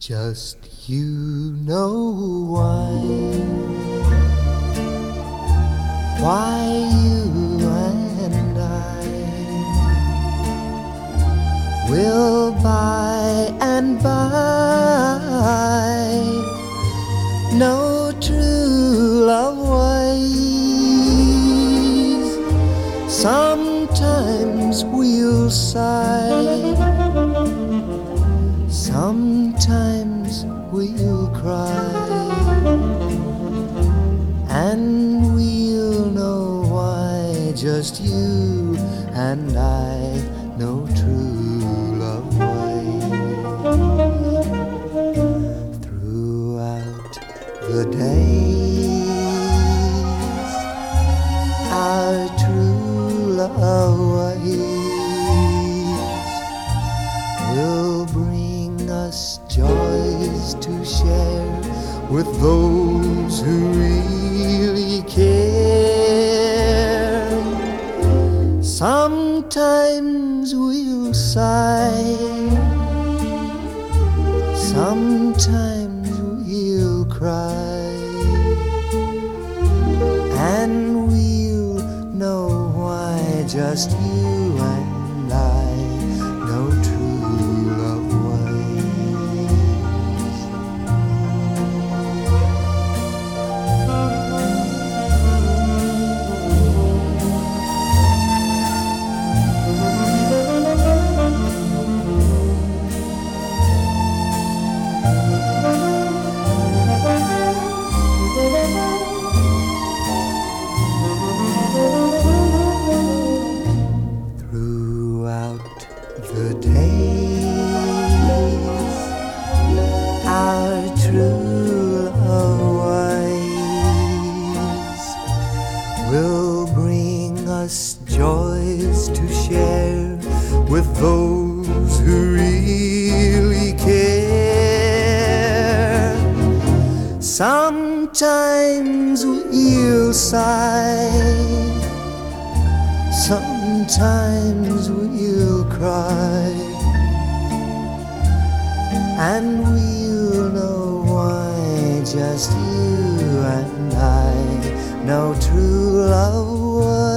Just you know why you and I will by and by know true love ways. Sometimes we'll sigh, sometimes we'll cry, and we'll know why just you and I know true love ways. Throughout the days, our true love ways will bring us joys to share with those who really care. Sometimes we'll sigh, sometimes we'll cry, and we'll know why just you and I know true love throughout the days. Our true love ways will bring us joys to share with those who really care. Sometimes we'll sigh, sometimes we'll cry, and we'll know why just you and I know true love was.